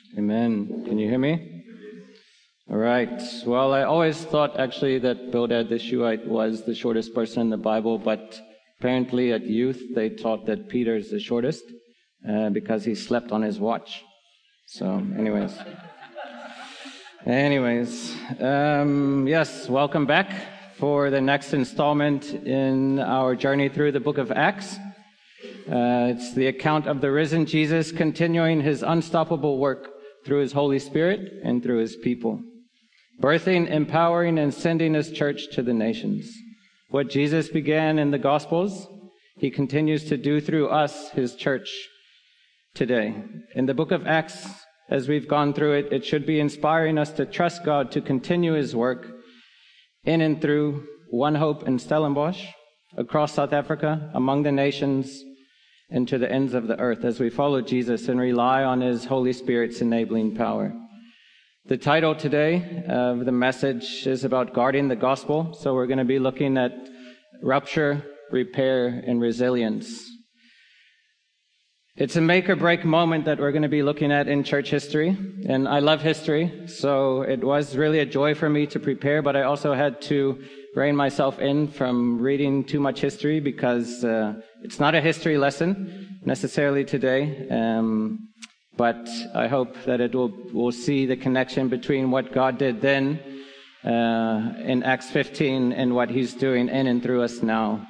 Amen. Can you hear me? All right. Well, I always thought actually that Bildad the Shuhite was the shortest person in the Bible, but apparently at youth they taught that Peter is the shortest because he slept on his watch. So anyways, yes, welcome back for the next installment in our journey through the book of Acts. It's the account of the risen Jesus continuing his unstoppable work through his Holy Spirit and through his people, birthing, empowering, and sending his church to the nations. What Jesus began in the Gospels, he continues to do through us, his church, today. In the book of Acts, as we've gone through it, it should be inspiring us to trust God to continue his work in and through One Hope in Stellenbosch, across South Africa, among the nations, and to the ends of the earth as we follow Jesus and rely on his Holy Spirit's enabling power. The title today of the message is about guarding the gospel. So we're going to be looking at rupture, repair, and resilience. It's a make or break moment that we're going to be looking at in church history. And I love history, so it was really a joy for me to prepare, but I also had to rein myself in from reading too much history because it's not a history lesson necessarily today. But I hope that we'll see the connection between what God did then in Acts 15 and what he's doing in and through us now.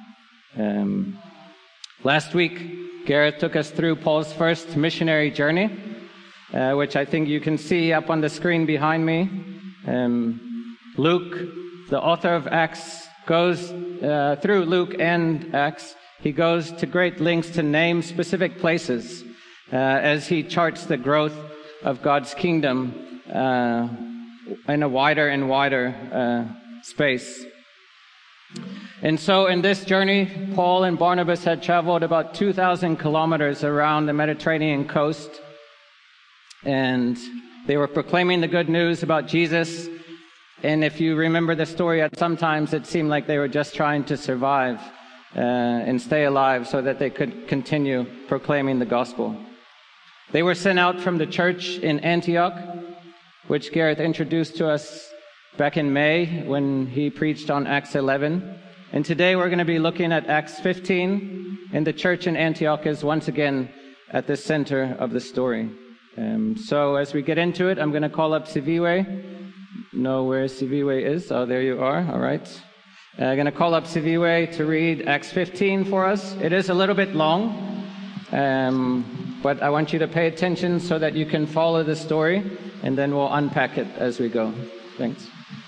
Last week, Gareth took us through Paul's first missionary journey, which I think you can see up on the screen behind me. Luke, the author of Acts, goes through Luke and Acts. He goes to great lengths to name specific places as he charts the growth of God's kingdom in a wider and wider space. And so in this journey, Paul and Barnabas had traveled about 2,000 kilometers around the Mediterranean coast, and they were proclaiming the good news about Jesus. And if you remember the story, sometimes it seemed like they were just trying to survive and stay alive so that they could continue proclaiming the gospel. They were sent out from the church in Antioch, which Gareth introduced to us back in May when he preached on Acts 11. And today we're going to be looking at Acts 15, and the church in Antioch is once again at the center of the story. So as we get into it, I'm going to call up Siviwe. Know where Siviwe is? Oh, there you are. All right. I'm going to call up Siviwe to read Acts 15 for us. It is a little bit long, but I want you to pay attention so that you can follow the story, and then we'll unpack it as we go. Thanks.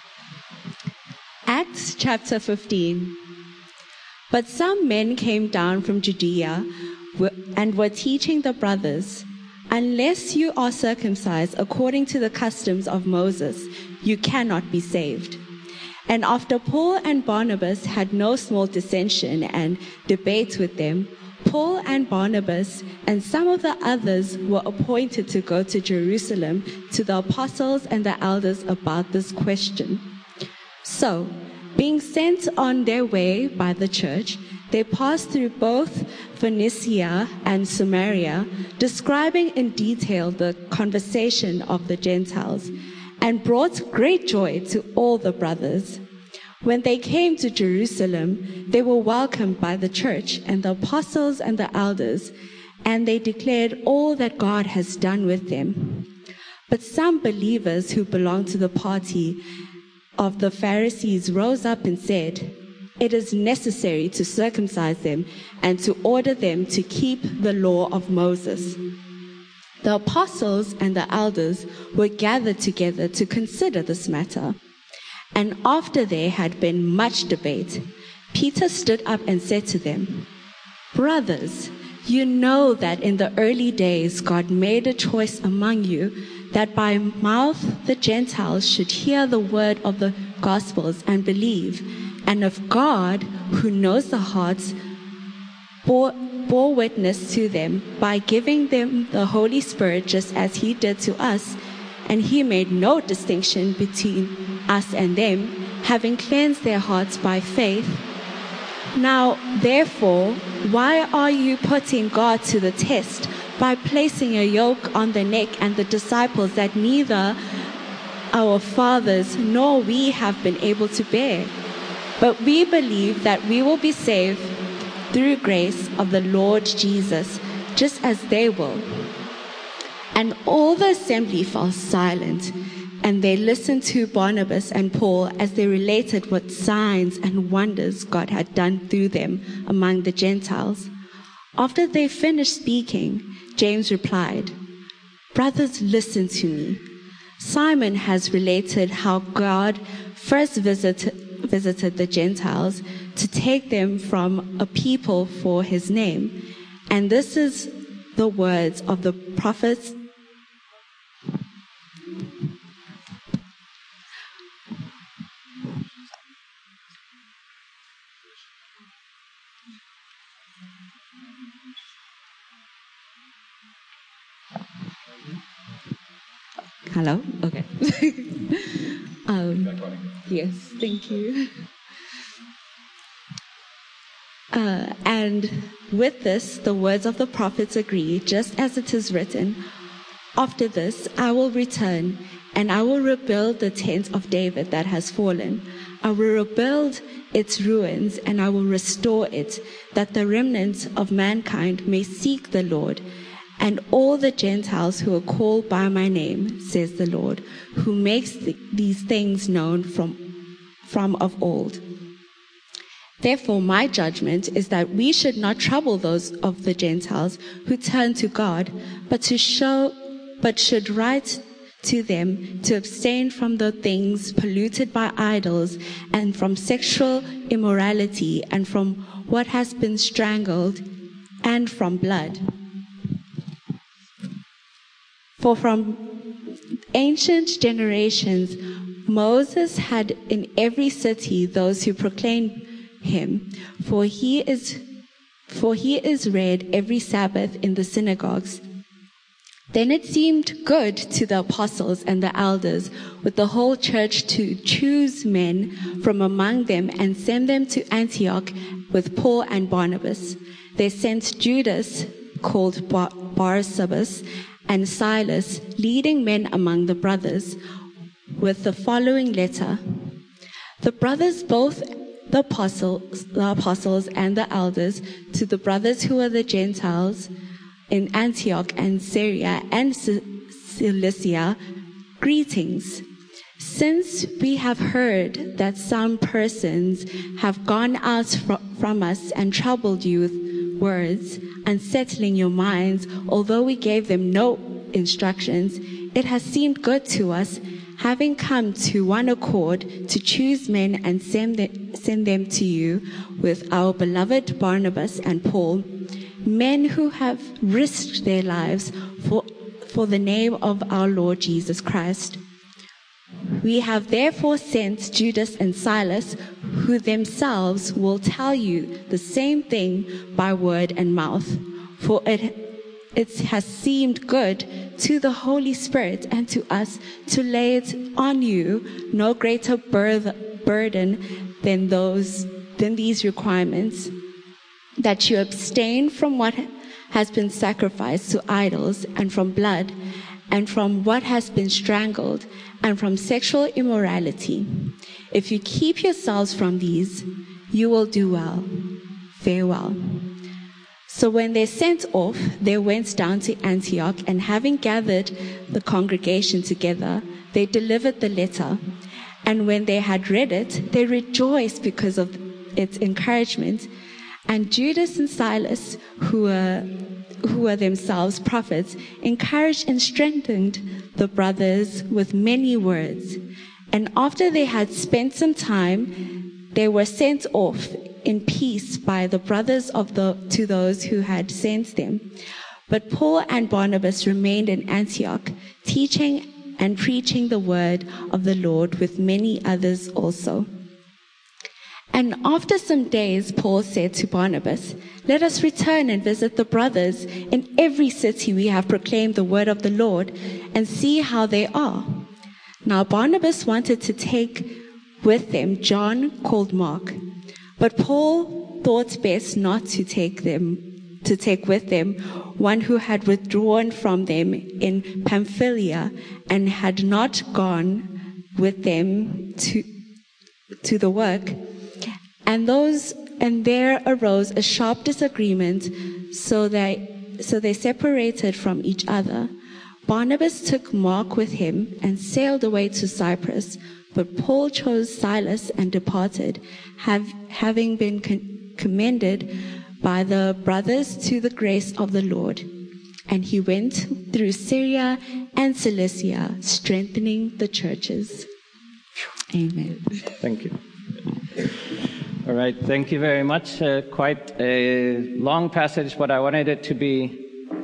Acts chapter 15. But some men came down from Judea and were teaching the brothers, "Unless you are circumcised according to the customs of Moses, you cannot be saved." And after Paul and Barnabas had no small dissension and debate with them, Paul and Barnabas and some of the others were appointed to go to Jerusalem to the apostles and the elders about this question. So, being sent on their way by the church, they passed through both Phoenicia and Samaria, describing in detail the conversation of the Gentiles, and brought great joy to all the brothers. When they came to Jerusalem, they were welcomed by the church and the apostles and the elders, and they declared all that God has done with them. But some believers who belonged to the party of the Pharisees rose up and said, "It is necessary to circumcise them and to order them to keep the law of Moses." The apostles and the elders were gathered together to consider this matter. And after there had been much debate, Peter stood up and said to them, "Brothers, you know that in the early days God made a choice among you that by mouth the Gentiles should hear the word of the Gospels and believe, and of God, who knows the hearts, bore witness to them by giving them the Holy Spirit just as he did to us, and he made no distinction between us and them, having cleansed their hearts by faith. Now, therefore, why are you putting God to the test by placing a yoke on the neck and the disciples that neither our fathers nor we have been able to bear. But we believe that we will be saved through grace of the Lord Jesus, just as they will." And all the assembly fell silent, and they listened to Barnabas and Paul as they related what signs and wonders God had done through them among the Gentiles. After they finished speaking, James replied, "Brothers, listen to me. Simon has related how God first visited the Gentiles to take them from a people for his name. And this is the words of the prophets Hello? Okay. Yes, thank you. And with this, the words of the prophets agree, just as it is written, "After this, I will return, and I will rebuild the tent of David that has fallen. I will rebuild its ruins, and I will restore it, that the remnant of mankind may seek the Lord, and all the Gentiles who are called by my name, says the Lord, who makes these things known from of old. Therefore, my judgment is that we should not trouble those of the Gentiles who turn to God, but should write to them to abstain from the things polluted by idols, and from sexual immorality, and from what has been strangled, and from blood. For from ancient generations, Moses had in every city those who proclaimed him, for he is read every Sabbath in the synagogues. Then it seemed good to the apostles and the elders with the whole church to choose men from among them and send them to Antioch with Paul and Barnabas. They sent Judas, called Barsabas, and Silas, leading men among the brothers, with the following letter. The brothers, both the apostles and the elders, to the brothers who are the Gentiles in Antioch and Syria and Cilicia, greetings. Since we have heard that some persons have gone out from us and troubled you with words, unsettling your minds, although we gave them no instructions, it has seemed good to us, having come to one accord, to choose men and send them to you with our beloved Barnabas and Paul, men who have risked their lives for the name of our Lord Jesus Christ. We have therefore sent Judas and Silas, who themselves will tell you the same thing by word and mouth. For it has seemed good to the Holy Spirit and to us to lay it on you no greater burden than these requirements, that you abstain from what has been sacrificed to idols, and from blood, and from what has been strangled, and from sexual immorality. If you keep yourselves from these, you will do well. Farewell." So when they sent off, they went down to Antioch, and having gathered the congregation together, they delivered the letter. And when they had read it, they rejoiced because of its encouragement. And Judas and Silas, who were themselves prophets, encouraged and strengthened the brothers with many words. And after they had spent some time, they were sent off in peace by the brothers to those who had sent them. But Paul and Barnabas remained in Antioch, teaching and preaching the word of the Lord with many others also. And after some days, Paul said to Barnabas, "Let us return and visit the brothers in every city we have proclaimed the word of the Lord, and see how they are." Now Barnabas wanted to take with them John, called Mark, but Paul thought best not to take them to take with them one who had withdrawn from them in Pamphylia and had not gone with them to the work. And there arose a sharp disagreement, so they separated from each other. Barnabas took Mark with him and sailed away to Cyprus, but Paul chose Silas and departed, having been commended by the brothers to the grace of the Lord. And he went through Syria and Cilicia, strengthening the churches. Amen. Thank you. All right, thank you very much. Quite a long passage, but I wanted it to be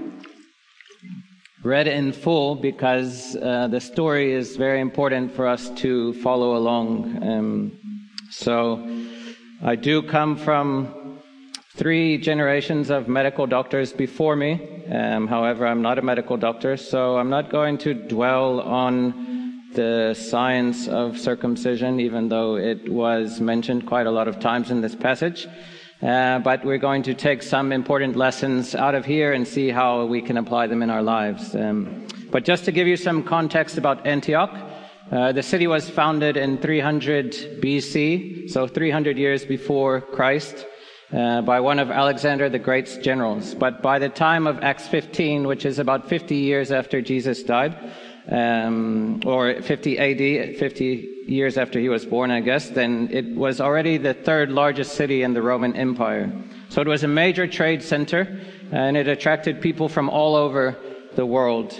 read in full because the story is very important for us to follow along. So I do come from 3 generations of medical doctors before me. However, I'm not a medical doctor, so I'm not going to dwell on the science of circumcision, even though it was mentioned quite a lot of times in this passage. But we're going to take some important lessons out of here and see how we can apply them in our lives. But just to give you some context about Antioch, the city was founded in 300 BC, so 300 years before Christ, by one of Alexander the Great's generals. But by the time of Acts 15, which is about 50 years after Jesus died, or 50 AD, 50 years after he was born, I guess, then it was already the 3rd largest city in the Roman Empire. So it was a major trade center, and it attracted people from all over the world.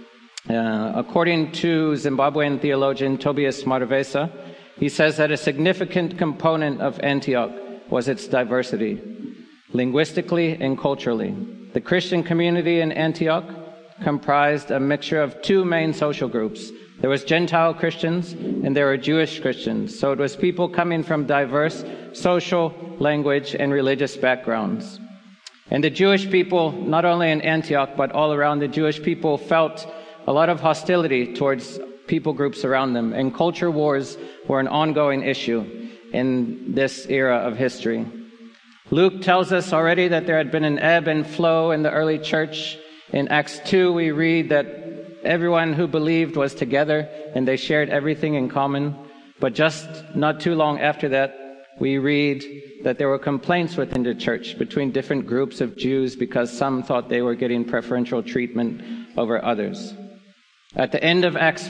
According to Zimbabwean theologian Tobias Marvesa, he says that a significant component of Antioch was its diversity, linguistically and culturally. The Christian community in Antioch comprised a mixture of 2 main social groups. There was Gentile Christians and there were Jewish Christians. So it was people coming from diverse social, language, and religious backgrounds. And the Jewish people, not only in Antioch, but all around, the Jewish people felt a lot of hostility towards people groups around them. And culture wars were an ongoing issue in this era of history. Luke tells us already that there had been an ebb and flow in the early church. In Acts 2, we read that everyone who believed was together and they shared everything in common. But just not too long after that, we read that there were complaints within the church between different groups of Jews because some thought they were getting preferential treatment over others. At the end of Acts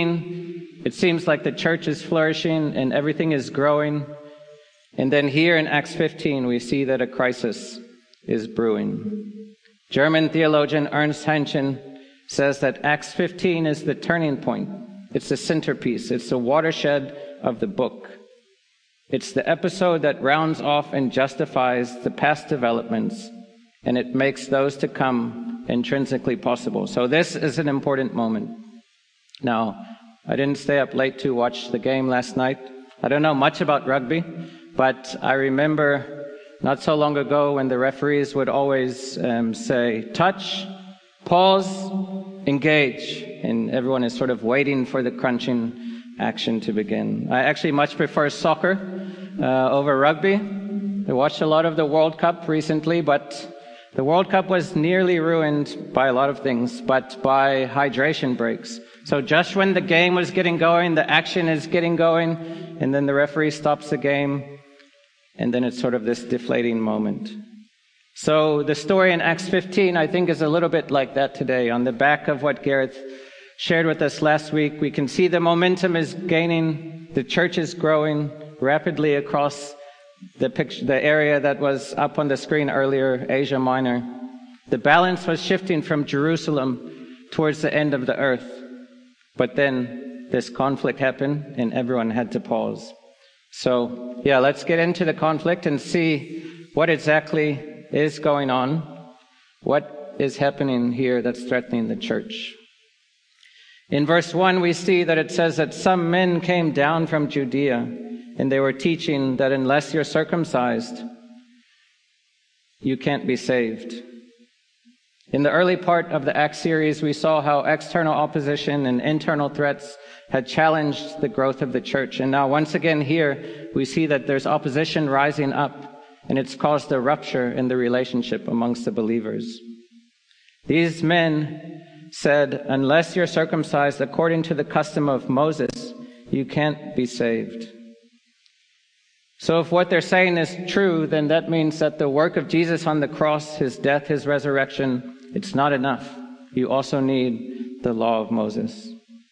14, it seems like the church is flourishing and everything is growing. And then here in Acts 15, we see that a crisis is brewing. German theologian Ernst Heinchen says that Acts 15 is the turning point. It's the centerpiece. It's the watershed of the book. It's the episode that rounds off and justifies the past developments, and it makes those to come intrinsically possible. So this is an important moment. Now, I didn't stay up late to watch the game last night. I don't know much about rugby, but I remember not so long ago when the referees would always say, touch, pause, engage. And everyone is sort of waiting for the crunching action to begin. I actually much prefer soccer over rugby. I watched a lot of the World Cup recently, but the World Cup was nearly ruined by a lot of things, but by hydration breaks. So just when the game was getting going, the action is getting going, and then the referee stops the game. And then it's sort of this deflating moment. So the story in Acts 15, I think, is a little bit like that today. On the back of what Gareth shared with us last week, we can see the momentum is gaining. The church is growing rapidly across the area that was up on the screen earlier, Asia Minor. The balance was shifting from Jerusalem towards the end of the earth. But then this conflict happened and everyone had to pause. So, yeah, let's get into the conflict and see what exactly is going on, what is happening here that's threatening the church. In verse 1, we see that it says that some men came down from Judea, and they were teaching that unless you're circumcised, you can't be saved. In the early part of the Acts series, we saw how external opposition and internal threats had challenged the growth of the church. And now once again here, we see that there's opposition rising up and it's caused a rupture in the relationship amongst the believers. These men said, unless you're circumcised according to the custom of Moses, you can't be saved. So if what they're saying is true, then that means that the work of Jesus on the cross, his death, his resurrection, it's not enough. You also need the law of Moses.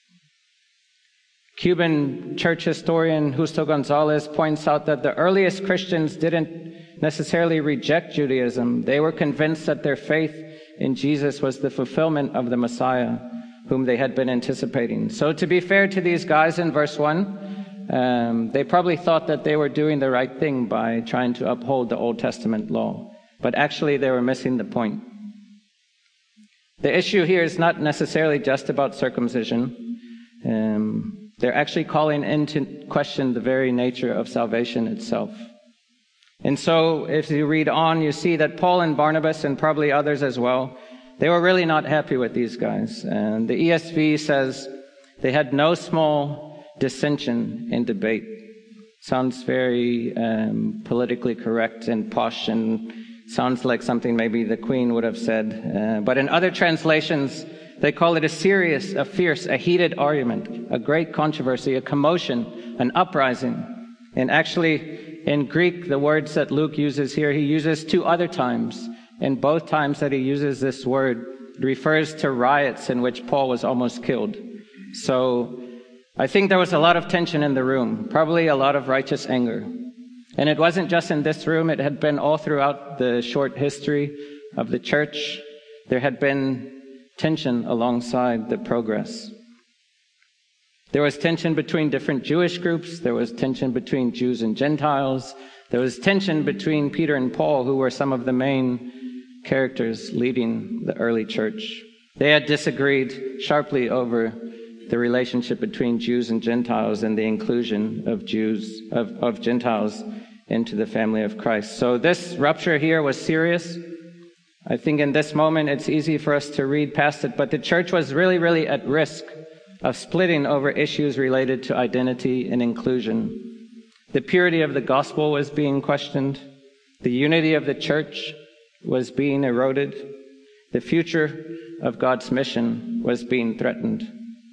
Cuban church historian Justo Gonzalez points out that the earliest Christians didn't necessarily reject Judaism. They were convinced that their faith in Jesus was the fulfillment of the Messiah, whom they had been anticipating. So to be fair to these guys in verse 1, they probably thought that they were doing the right thing by trying to uphold the Old Testament law. But actually they were missing the point. The issue here is not necessarily just about circumcision. They're actually calling into question the very nature of salvation itself. And so, if you read on, you see that Paul and Barnabas, and probably others as well, they were really not happy with these guys. And the ESV says they had no small dissension in debate. Sounds very politically correct and posh, and sounds like something maybe the Queen would have said. But in other translations, they call it a serious, a fierce, a heated argument, a great controversy, a commotion, an uprising. And actually, in Greek, the words that Luke uses here, he uses two other times. And both times that he uses this word, it refers to riots in which Paul was almost killed. So I think there was a lot of tension in the room, probably a lot of righteous anger. And it wasn't just in this room, it had been all throughout the short history of the church. There had been tension alongside the progress. There was tension between different Jewish groups. There was tension between Jews and Gentiles. There was tension between Peter and Paul, who were some of the main characters leading the early church. They had disagreed sharply over the relationship between Jews and Gentiles and the inclusion of of Gentiles into the family of Christ. So this rupture here was serious. I think in this moment it's easy for us to read past it, but the church was really, really at risk of splitting over issues related to identity and inclusion. The purity of the gospel was being questioned. The unity of the church was being eroded. The future of God's mission was being threatened.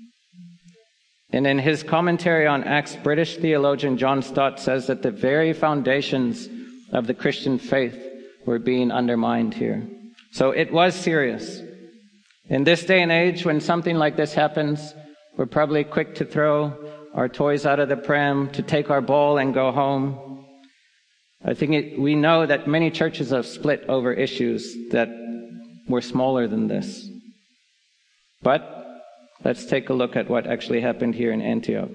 And in his commentary on Acts, British theologian John Stott says that the very foundations of the Christian faith were being undermined here. So it was serious. In this day and age, when something like this happens, we're probably quick to throw our toys out of the pram, to take our ball and go home. I think we know that many churches have split over issues that were smaller than this. But let's take a look at what actually happened here in Antioch.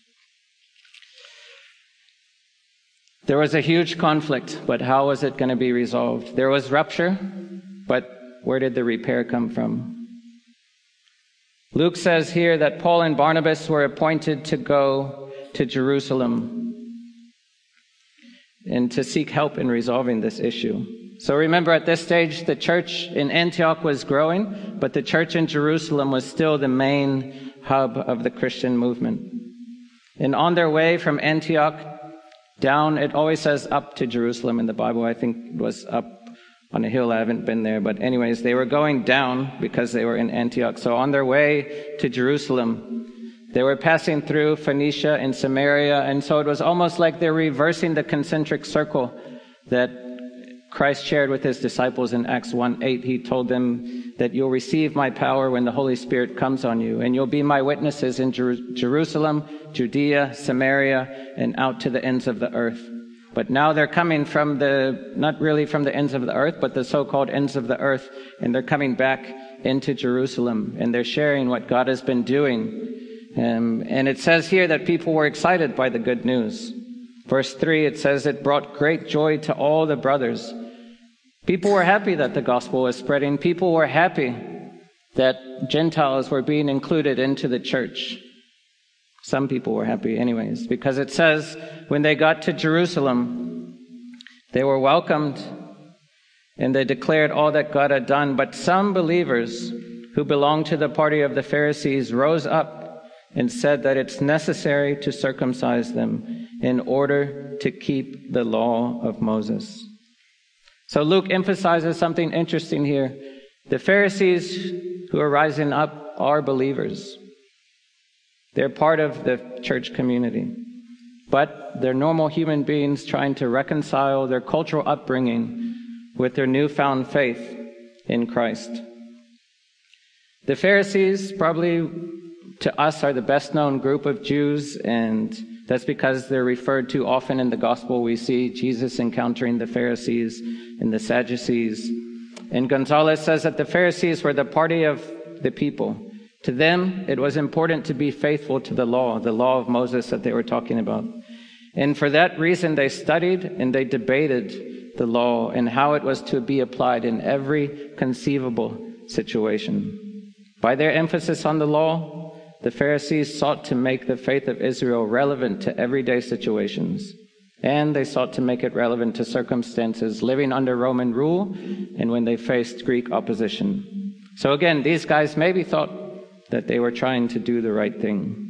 There was a huge conflict, but how was it going to be resolved? There was rupture, but where did the repair come from? Luke says here that Paul and Barnabas were appointed to go to Jerusalem and to seek help in resolving this issue. So remember, at this stage, the church in Antioch was growing, but the church in Jerusalem was still the main hub of the Christian movement. And on their way from Antioch down, it always says up to Jerusalem in the Bible. I think it was up on a hill. I haven't been there. But anyways, they were going down because they were in Antioch. So on their way to Jerusalem, they were passing through Phoenicia and Samaria. And so it was almost like they're reversing the concentric circle that Christ shared with his disciples in Acts 1:8. He told them that you'll receive my power when the Holy Spirit comes on you, and you'll be my witnesses in Jerusalem, Judea, Samaria, and out to the ends of the earth. But now they're coming from not really from the ends of the earth, but the so-called ends of the earth, and they're coming back into Jerusalem, and they're sharing what God has been doing. And it says here that people were excited by the good news. Verse 3, it says it brought great joy to all the brothers. People were happy that the gospel was spreading. People were happy that Gentiles were being included into the church. Some people were happy anyways, because it says when they got to Jerusalem, they were welcomed and they declared all that God had done. But some believers who belonged to the party of the Pharisees rose up and said that it's necessary to circumcise them in order to keep the law of Moses. So Luke emphasizes something interesting here. The Pharisees who are rising up are believers. They're part of the church community. But they're normal human beings trying to reconcile their cultural upbringing with their newfound faith in Christ. The Pharisees, probably to us, are the best known group of Jews, and that's because they're referred to often in the gospel. We see Jesus encountering the Pharisees and the Sadducees. And Gonzalez says that the Pharisees were the party of the people. To them, it was important to be faithful to the law of Moses that they were talking about. And for that reason, they studied and they debated the law and how it was to be applied in every conceivable situation. By their emphasis on the law, the Pharisees sought to make the faith of Israel relevant to everyday situations. And they sought to make it relevant to circumstances living under Roman rule and when they faced Greek opposition. So again, these guys maybe thought that they were trying to do the right thing.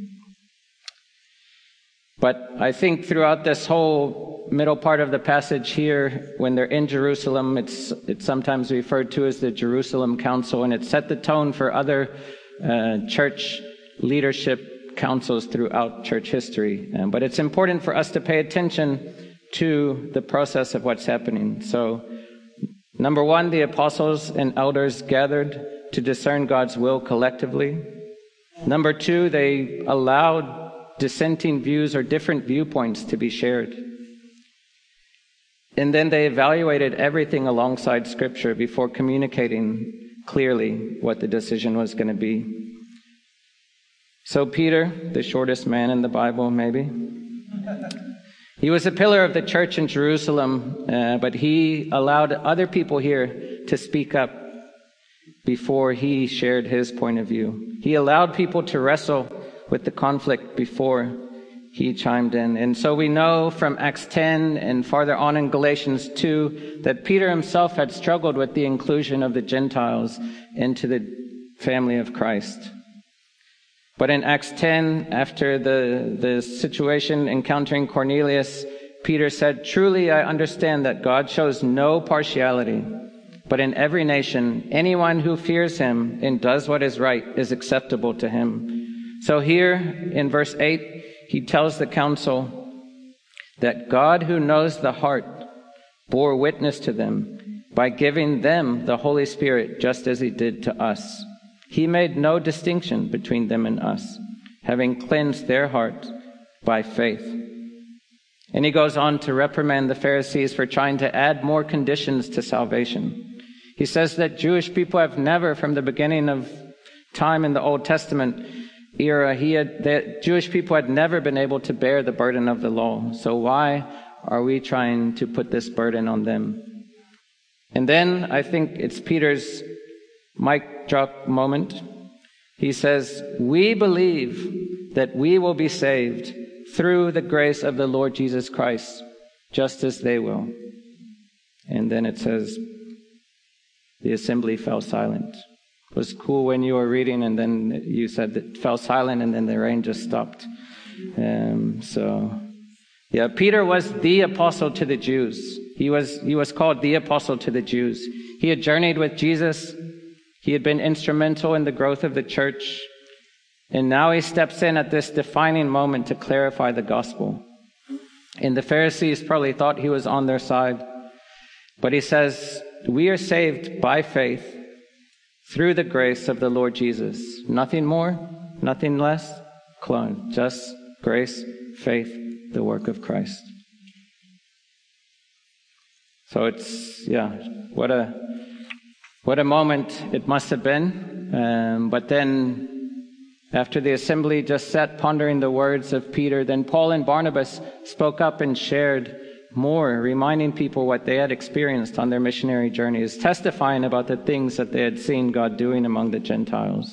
But I think throughout this whole middle part of the passage here, when they're in Jerusalem, it's sometimes referred to as the Jerusalem Council, and it set the tone for other church leadership councils throughout church history. But it's important for us to pay attention to the process of what's happening. So, number one, the apostles and elders gathered to discern God's will collectively. Number two, they allowed dissenting views or different viewpoints to be shared. And then they evaluated everything alongside Scripture before communicating clearly what the decision was going to be. So Peter, the shortest man in the Bible, maybe, he was a pillar of the church in Jerusalem, but he allowed other people here to speak up before he shared his point of view. He allowed people to wrestle with the conflict before he chimed in. And so we know from Acts 10 and farther on in Galatians 2 that Peter himself had struggled with the inclusion of the Gentiles into the family of Christ. But in Acts 10, after the situation encountering Cornelius, Peter said, "Truly I understand that God shows no partiality, but in every nation, anyone who fears him and does what is right is acceptable to him." So here in verse 8, he tells the council that God, who knows the heart, bore witness to them by giving them the Holy Spirit just as he did to us. He made no distinction between them and us, having cleansed their hearts by faith. And he goes on to reprimand the Pharisees for trying to add more conditions to salvation. He says that Jewish people have never, from the beginning of time in the Old Testament era, the Jewish people had never been able to bear the burden of the law. So why are we trying to put this burden on them? And then I think it's Peter's mic drop moment. He says, "We believe that we will be saved through the grace of the Lord Jesus Christ, just as they will." And then it says, the assembly fell silent. It was cool when you were reading and then you said it fell silent and then the rain just stopped. Peter was the apostle to the Jews. He was called the apostle to the Jews. He had journeyed with Jesus. He had been instrumental in the growth of the church. And now he steps in at this defining moment to clarify the gospel. And the Pharisees probably thought he was on their side. But he says, we are saved by faith through the grace of the Lord Jesus. Nothing more, nothing less. Clone. Just grace, faith, the work of Christ. So it's, what a moment it must have been. But then after the assembly just sat pondering the words of Peter, then Paul and Barnabas spoke up and shared more, reminding people what they had experienced on their missionary journeys, testifying about the things that they had seen God doing among the Gentiles.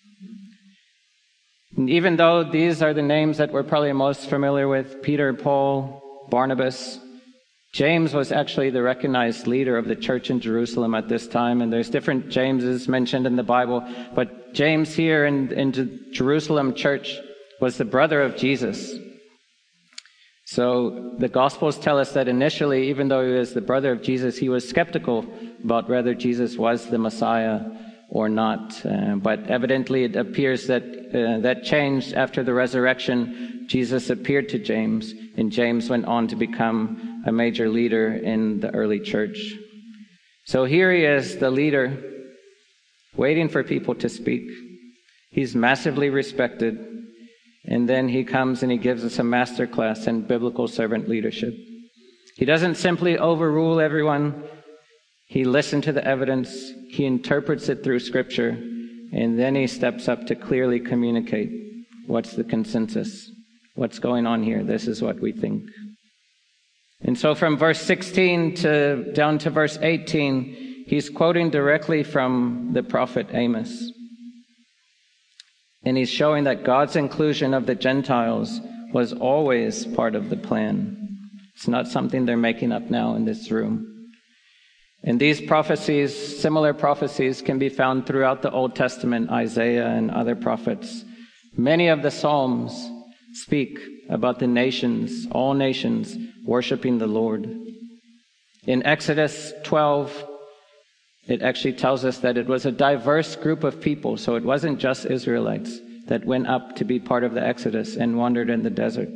And even though these are the names that we're probably most familiar with, Peter, Paul, Barnabas, James was actually the recognized leader of the church in Jerusalem at this time, and there's different Jameses mentioned in the Bible, but James here in the Jerusalem church was the brother of Jesus. So the Gospels tell us that initially, even though he was the brother of Jesus, he was skeptical about whether Jesus was the Messiah or not. But evidently it appears that that changed after the resurrection. Jesus appeared to James, and James went on to become a major leader in the early church. So here he is, the leader, waiting for people to speak. He's massively respected. And then he comes and he gives us a master class in biblical servant leadership. He doesn't simply overrule everyone. He listens to the evidence. He interprets it through Scripture. And then he steps up to clearly communicate what's the consensus. What's going on here? This is what we think. And so from verse 16 down to verse 18, he's quoting directly from the prophet Amos. And he's showing that God's inclusion of the Gentiles was always part of the plan. It's not something they're making up now in this room. And these prophecies, similar prophecies, can be found throughout the Old Testament, Isaiah and other prophets. Many of the Psalms speak about the nations, all nations, worshiping the Lord. In Exodus 12, it actually tells us that it was a diverse group of people, so it wasn't just Israelites that went up to be part of the Exodus and wandered in the desert.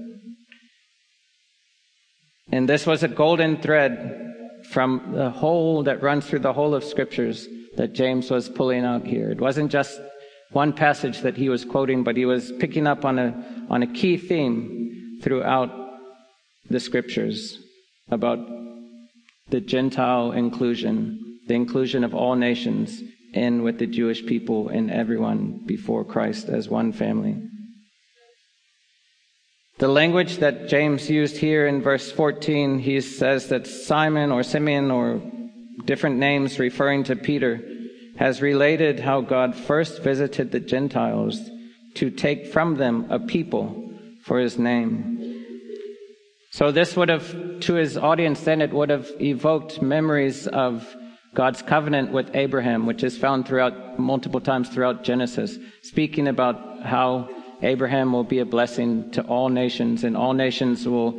And this was a golden thread from the whole that runs through the whole of Scriptures that James was pulling out here. It wasn't just one passage that he was quoting, but he was picking up on a key theme throughout the Scriptures about the Gentile inclusion, the inclusion of all nations in with the Jewish people and everyone before Christ as one family. The language that James used here in verse 14, he says that Simon or Simeon or different names referring to Peter has related how God first visited the Gentiles to take from them a people for his name. So this would have, to his audience then, it would have evoked memories of God's covenant with Abraham, which is found throughout multiple times throughout Genesis, speaking about how Abraham will be a blessing to all nations, and all nations will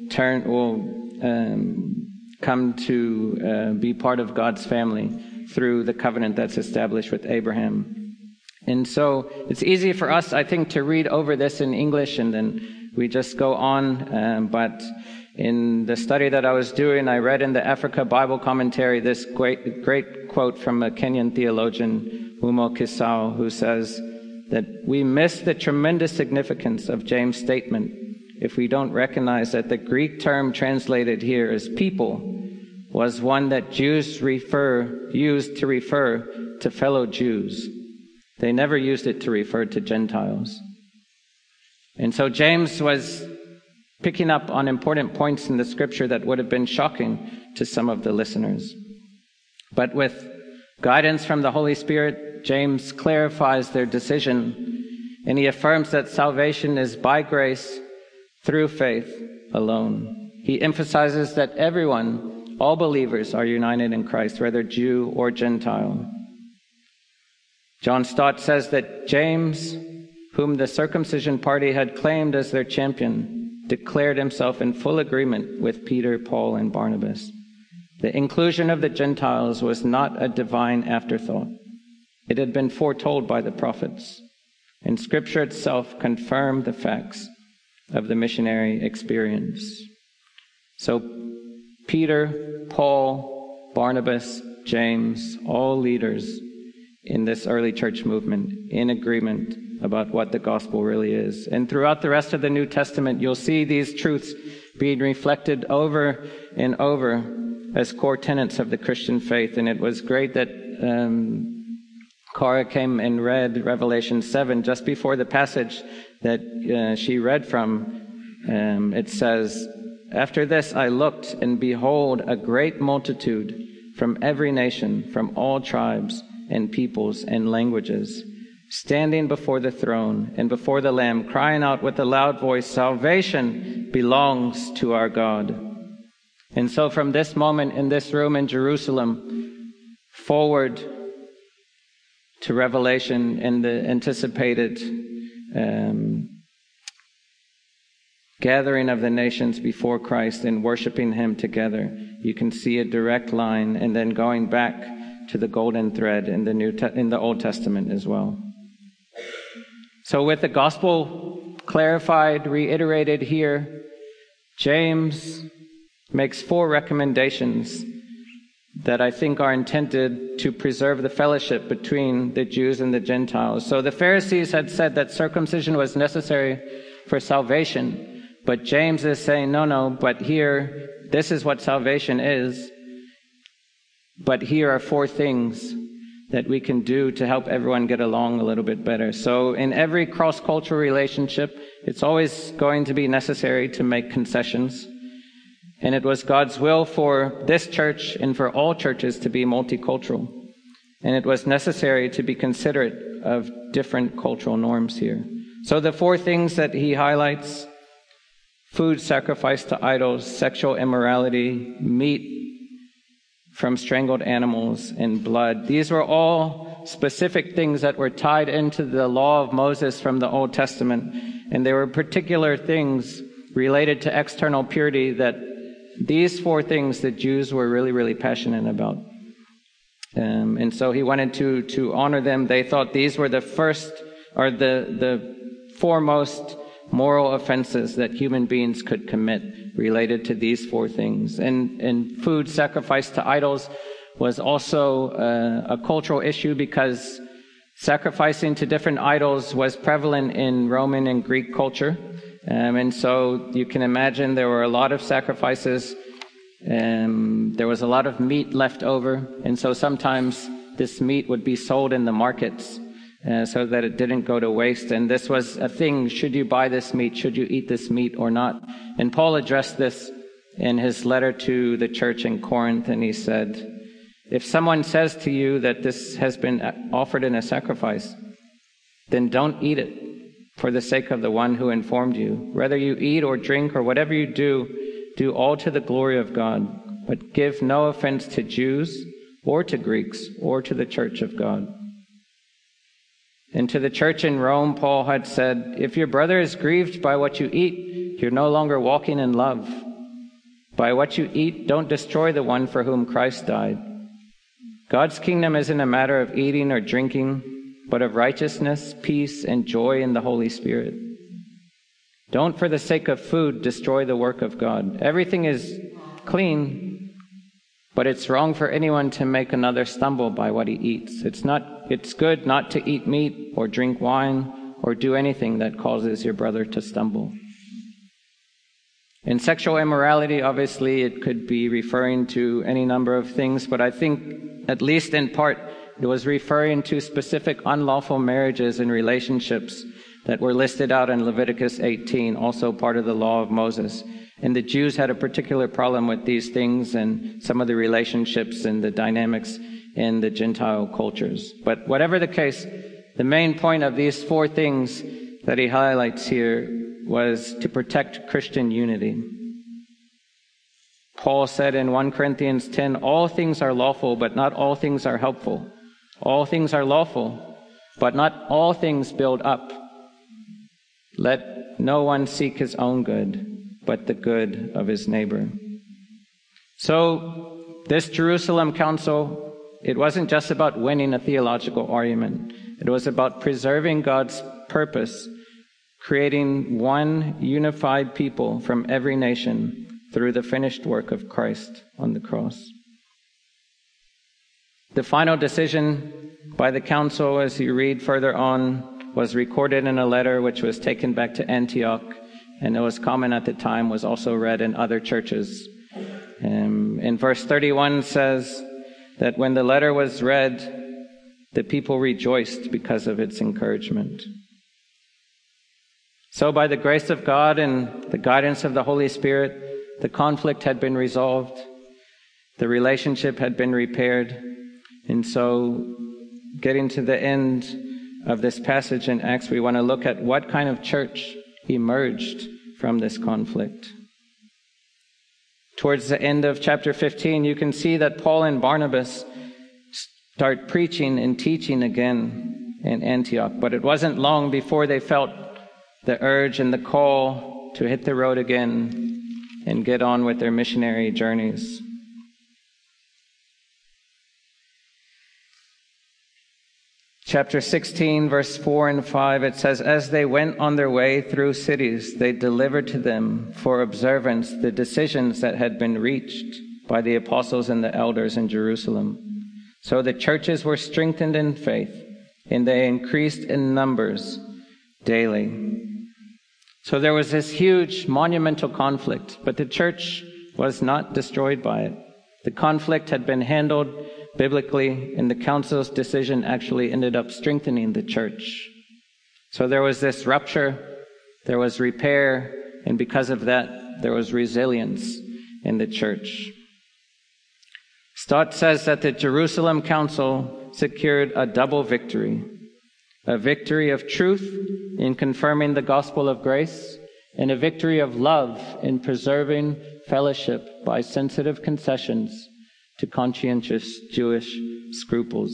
come to be part of God's family through the covenant that's established with Abraham. And so it's easy for us, I think, to read over this in English and then we just go on. But in the study that I was doing, I read in the Africa Bible Commentary this great quote from a Kenyan theologian, Umo Kisao, who says that we miss the tremendous significance of James' statement if we don't recognize that the Greek term translated here as people was one that Jews used to refer to fellow Jews. They never used it to refer to Gentiles. And so James was picking up on important points in the Scripture that would have been shocking to some of the listeners. But with guidance from the Holy Spirit, James clarifies their decision, and he affirms that salvation is by grace through faith alone. He emphasizes that everyone, all believers, are united in Christ, whether Jew or Gentile. John Stott says that James, whom the circumcision party had claimed as their champion, declared himself in full agreement with Peter, Paul, and Barnabas. The inclusion of the Gentiles was not a divine afterthought. It had been foretold by the prophets, and Scripture itself confirmed the facts of the missionary experience. So Peter, Paul, Barnabas, James, all leaders in this early church movement in agreement about what the gospel really is. And throughout the rest of the New Testament, you'll see these truths being reflected over and over as core tenets of the Christian faith. And it was great that Cara came and read Revelation 7 just before the passage that she read from. It says, "After this I looked, and behold, a great multitude from every nation, from all tribes and peoples and languages, standing before the throne and before the Lamb, crying out with a loud voice, 'Salvation belongs to our God.'" And so from this moment in this room in Jerusalem, forward to Revelation and the anticipated gathering of the nations before Christ and worshiping him together. You can see a direct line, and then going back to the golden thread in the Old Testament as well. So with the gospel clarified, reiterated here, James makes 4 recommendations that I think are intended to preserve the fellowship between the Jews and the Gentiles. So the Pharisees had said that circumcision was necessary for salvation, but James is saying, no, but here, this is what salvation is, but here are 4 things that we can do to help everyone get along a little bit better. So in every cross-cultural relationship, it's always going to be necessary to make concessions. And it was God's will for this church and for all churches to be multicultural. And it was necessary to be considerate of different cultural norms here. So the 4 things that he highlights: food sacrificed to idols, sexual immorality, meat from strangled animals, and blood. These were all specific things that were tied into the law of Moses from the Old Testament. And there were particular things related to external purity that these 4 things the Jews were really, really passionate about. And so he wanted to honor them. They thought these were the first, or the foremost moral offenses that human beings could commit related to these 4 things. And food sacrificed to idols was also a cultural issue, because sacrificing to different idols was prevalent in Roman and Greek culture. And so you can imagine there were a lot of sacrifices, and there was a lot of meat left over. And so sometimes this meat would be sold in the markets so that it didn't go to waste. And this was a thing: should you buy this meat? Should you eat this meat or not? And Paul addressed this in his letter to the church in Corinth, and he said, if someone says to you that this has been offered in a sacrifice, then don't eat it for the sake of the one who informed you. Whether you eat or drink or whatever you do all to the glory of God, but give no offense to Jews or to Greeks or to the church of God. And to the church in Rome, Paul had said, if your brother is grieved by what you eat, you're no longer walking in love. By what you eat, don't destroy the one for whom Christ died. God's kingdom isn't a matter of eating or drinking, but of righteousness, peace, and joy in the Holy Spirit. Don't, for the sake of food, destroy the work of God. Everything is clean, but it's wrong for anyone to make another stumble by what he eats. It's good not to eat meat or drink wine or do anything that causes your brother to stumble. In sexual immorality, obviously, it could be referring to any number of things, but I think, at least in part, it was referring to specific unlawful marriages and relationships that were listed out in Leviticus 18, also part of the law of Moses. And the Jews had a particular problem with these things and some of the relationships and the dynamics in the Gentile cultures. But whatever the case, the main point of these 4 things that he highlights here was to protect Christian unity. Paul said in 1 Corinthians 10, all things are lawful, but not all things are helpful. All things are lawful, but not all things build up. Let no one seek his own good, but the good of his neighbor. So this Jerusalem Council, it wasn't just about winning a theological argument. It was about preserving God's purpose, creating one unified people from every nation through the finished work of Christ on the cross. The final decision by the council, as you read further on, was recorded in a letter which was taken back to Antioch, and it was common at the time, was also read in other churches. In verse 31 says that when the letter was read, the people rejoiced because of its encouragement. So by the grace of God and the guidance of the Holy Spirit, the conflict had been resolved, the relationship had been repaired. And so, getting to the end of this passage in Acts, we want to look at what kind of church emerged from this conflict. Towards the end of chapter 15, you can see that Paul and Barnabas start preaching and teaching again in Antioch. But it wasn't long before they felt the urge and the call to hit the road again and get on with their missionary journeys. Chapter 16, verse 4 and 5, it says, "As they went on their way through cities, they delivered to them for observance the decisions that had been reached by the apostles and the elders in Jerusalem. So the churches were strengthened in faith, and they increased in numbers daily." So there was this huge monumental conflict, but the church was not destroyed by it. The conflict had been handled biblically, and the council's decision actually ended up strengthening the church. So there was this rupture, there was repair, and because of that, there was resilience in the church. Stott says that the Jerusalem Council secured a double victory. A victory of truth in confirming the gospel of grace, and a victory of love in preserving fellowship by sensitive concessions to conscientious Jewish scruples.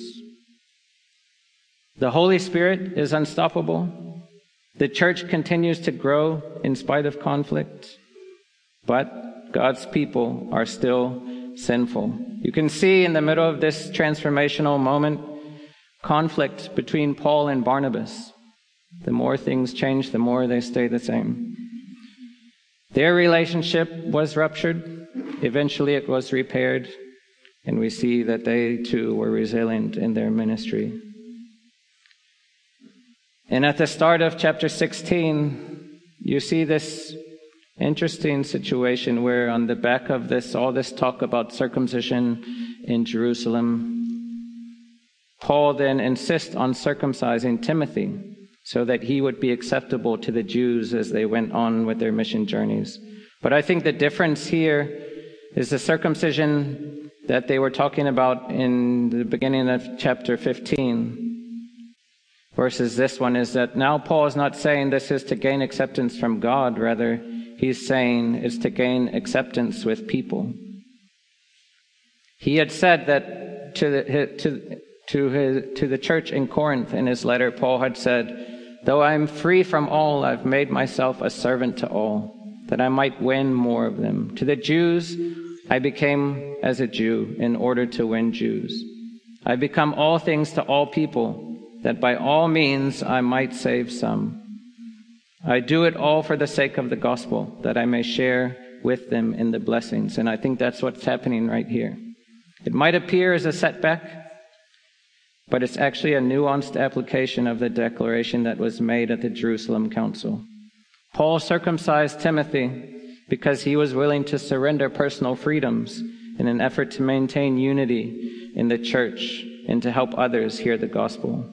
The Holy Spirit is unstoppable. The church continues to grow in spite of conflict, but God's people are still sinful. You can see in the middle of this transformational moment conflict between Paul and Barnabas. The more things change, the more they stay the same. Their relationship was ruptured. Eventually it was repaired. And we see that they too were resilient in their ministry. And at the start of chapter 16, you see this interesting situation where on the back of this, all this talk about circumcision in Jerusalem, Paul then insists on circumcising Timothy so that he would be acceptable to the Jews as they went on with their mission journeys. But I think the difference here is the circumcision that they were talking about in the beginning of chapter 15 versus this one is that now Paul is not saying this is to gain acceptance from God. Rather, he's saying it's to gain acceptance with people. He had said that to the church in Corinth in his letter, Paul had said, "Though I am free from all, I've made myself a servant to all, that I might win more of them. To the Jews, I became as a Jew in order to win Jews. I become all things to all people, that by all means I might save some. I do it all for the sake of the gospel, that I may share with them in the blessings." And I think that's what's happening right here. It might appear as a setback, but it's actually a nuanced application of the declaration that was made at the Jerusalem Council. Paul circumcised Timothy because he was willing to surrender personal freedoms in an effort to maintain unity in the church and to help others hear the gospel.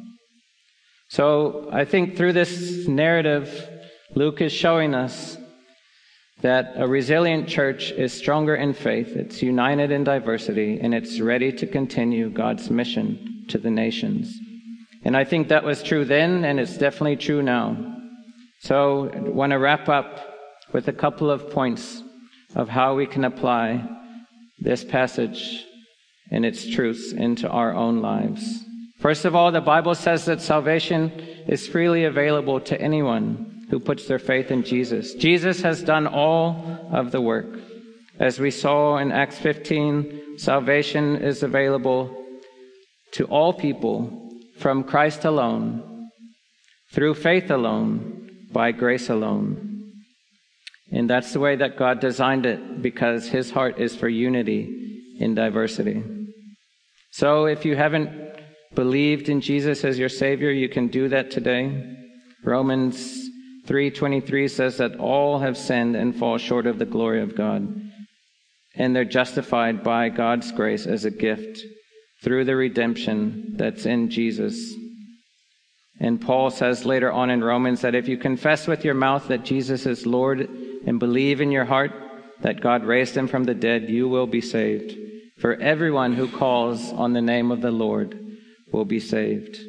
So I think through this narrative, Luke is showing us that a resilient church is stronger in faith, it's united in diversity, and it's ready to continue God's mission to the nations. And I think that was true then, and it's definitely true now. So I want to wrap up with a couple of points of how we can apply this passage and its truths into our own lives. First of all, the Bible says that salvation is freely available to anyone who puts their faith in Jesus. Jesus has done all of the work. As we saw in Acts 15, salvation is available to all people from Christ alone, through faith alone, by grace alone. And that's the way that God designed it, because his heart is for unity in diversity. So if you haven't believed in Jesus as your Savior, you can do that today. Romans 3:23 says that all have sinned and fall short of the glory of God, and they're justified by God's grace as a gift through the redemption that's in Jesus. And Paul says later on in Romans that if you confess with your mouth that Jesus is Lord and believe in your heart that God raised him from the dead, you will be saved. For everyone who calls on the name of the Lord will be saved.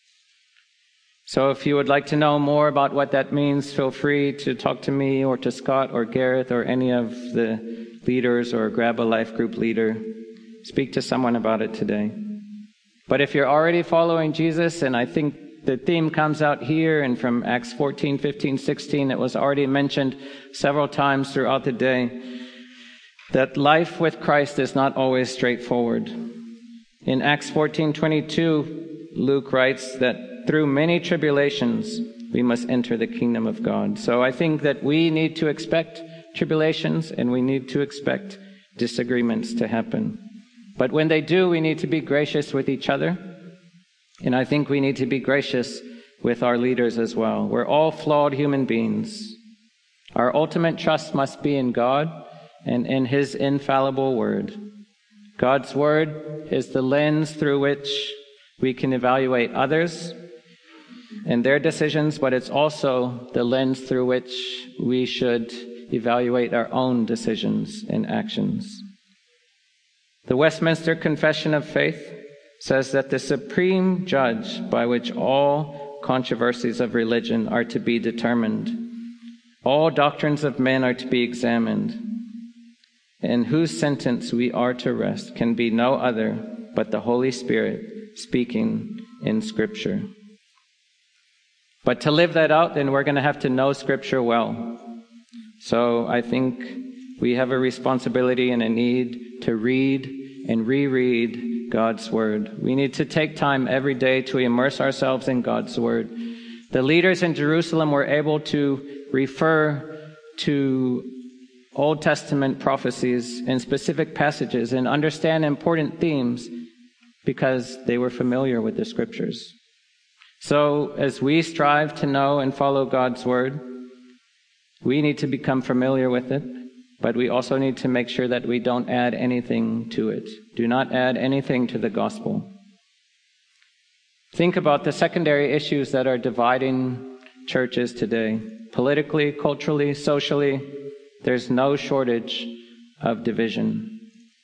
So if you would like to know more about what that means, feel free to talk to me or to Scott or Gareth or any of the leaders, or grab a life group leader. Speak to someone about it today. But if you're already following Jesus, and I think the theme comes out here, and from Acts 14, 15, 16, it was already mentioned several times throughout the day, that life with Christ is not always straightforward. In Acts 14:22, Luke writes that through many tribulations, we must enter the kingdom of God. So I think that we need to expect tribulations, and we need to expect disagreements to happen. But when they do, we need to be gracious with each other. And I think we need to be gracious with our leaders as well. We're all flawed human beings. Our ultimate trust must be in God and in His infallible word. God's word is the lens through which we can evaluate others and their decisions, but it's also the lens through which we should evaluate our own decisions and actions. The Westminster Confession of Faith says that the supreme judge by which all controversies of religion are to be determined, all doctrines of men are to be examined, and whose sentence we are to rest can be no other but the Holy Spirit speaking in Scripture. But to live that out, then we're going to have to know Scripture well. So I think we have a responsibility and a need to read and reread God's Word. We need to take time every day to immerse ourselves in God's Word. The leaders in Jerusalem were able to refer to Old Testament prophecies and specific passages and understand important themes because they were familiar with the Scriptures. So as we strive to know and follow God's Word, we need to become familiar with it, but we also need to make sure that we don't add anything to it. Do not add anything to the gospel. Think about the secondary issues that are dividing churches today. Politically, culturally, socially, there's no shortage of division.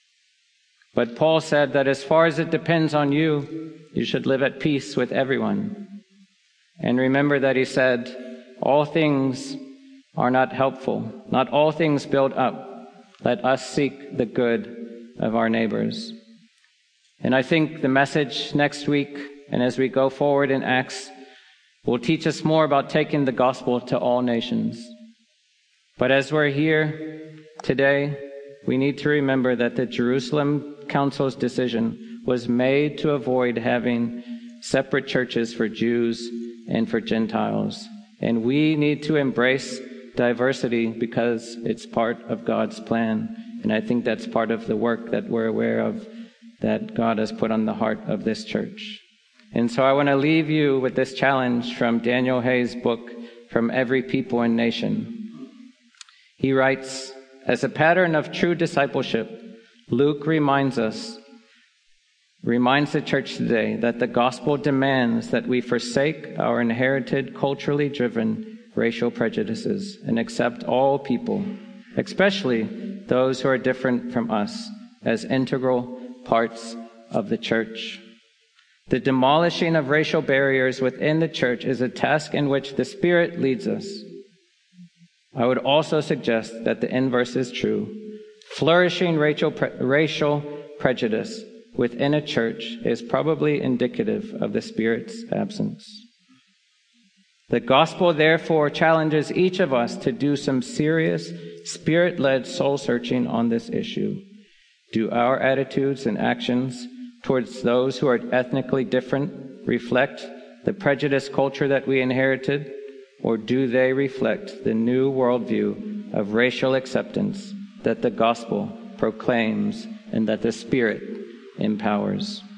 But Paul said that as far as it depends on you, you should live at peace with everyone. And remember that he said, all things are not helpful. Not all things build up. Let us seek the good of our neighbors. And I think the message next week, and as we go forward in Acts, will teach us more about taking the gospel to all nations. But as we're here today, we need to remember that the Jerusalem Council's decision was made to avoid having separate churches for Jews and for Gentiles. And we need to embrace diversity because it's part of God's plan. And I think that's part of the work that we're aware of that God has put on the heart of this church. And so I want to leave you with this challenge from Daniel Hayes' book, From Every People and Nation. He writes, as a pattern of true discipleship, Luke reminds the church today that the gospel demands that we forsake our inherited, culturally driven racial prejudices and accept all people, especially those who are different from us, as integral parts of the church. The demolishing of racial barriers within the church is a task in which the Spirit leads us. I would also suggest that the inverse is true. Flourishing racial prejudice within a church is probably indicative of the Spirit's absence. The gospel, therefore, challenges each of us to do some serious, Spirit-led soul-searching on this issue. Do our attitudes and actions towards those who are ethnically different reflect the prejudiced culture that we inherited, or do they reflect the new worldview of racial acceptance that the gospel proclaims and that the Spirit empowers?